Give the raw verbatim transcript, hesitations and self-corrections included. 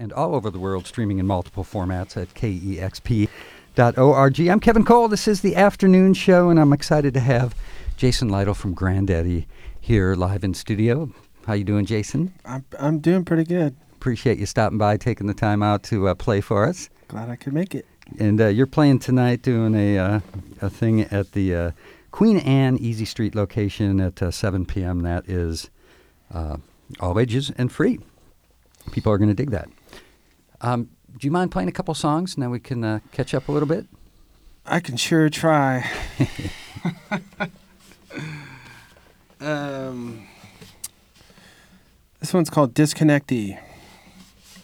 and all over the world, streaming in multiple formats at K E X P dot org. I'm Kevin Cole. This is the afternoon show, and I'm excited to have Jason Lytle from Grandaddy here live in studio. How you doing, Jason? I'm I'm doing pretty good. Appreciate you stopping by, taking the time out to uh, play for us. Glad I could make it. And uh, you're playing tonight, doing a uh, a thing at the uh, Queen Anne Easy Street location at uh, seven p.m. That is uh, all ages and free. People are going to dig that. Um, do you mind playing a couple songs, and then we can uh, catch up a little bit? I can sure try. um, this one's called Disconnectee.